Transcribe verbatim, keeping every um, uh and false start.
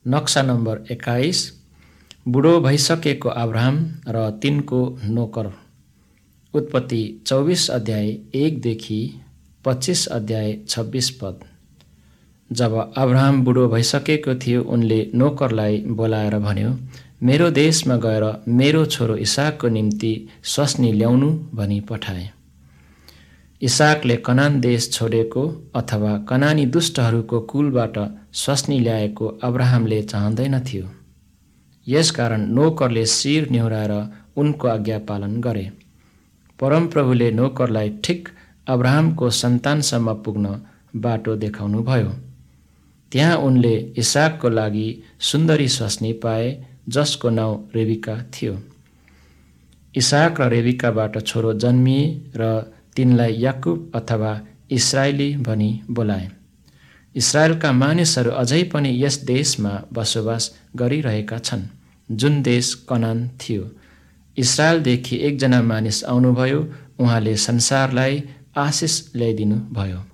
नक्सा नम्बर एक्काइस, बुढो भइसकेको अब्राहम र तिनको नोकर। उत्पत्ति चौबिस अध्याय एकदेखि पच्चिस अध्याय छब्बिस पद। जब अब्राहम बुढो भइसकेको थियो, उनले नोकरलाई बोलाएर भन्यो, मेरो देशमा गएर मेरो छोरो इसाकको निम्ति स्वास्नी ल्याउनु भनी पठाए। इसाकले कनान देश छोडेको अथवा कनानी दुष्टहरूको कुलबाट स्वास्नी ल्याएको अब्राहमले चाहँदैनथ्यो। यसकारण नोकरले शिर निहुराएर उनको आज्ञा पालन गरे। परमप्रभुले नोकरलाई ठिक अब्राहमको सन्तानसम्म पुग्न बाटो देखाउनु भयो। त्यहाँ उनले इसाकको लागि सुन्दरी स्वास्नी पाए, जसको नाउँ रेबिका थियो। इसाक र रेबिकाबाट छोरो जन्मिए र तिनलाई याकुब अथवा इस्राएली भनी बोलाए। इस्राएलका मानिसहरू अझै पनि यस देशमा बसोबास गरिरहेका छन्, जुन देश कनान थियो। इस्राएलदेखि एकजना मानिस आउनुभयो, उहाँले संसारलाई आशिष ल्याइदिनु भयो।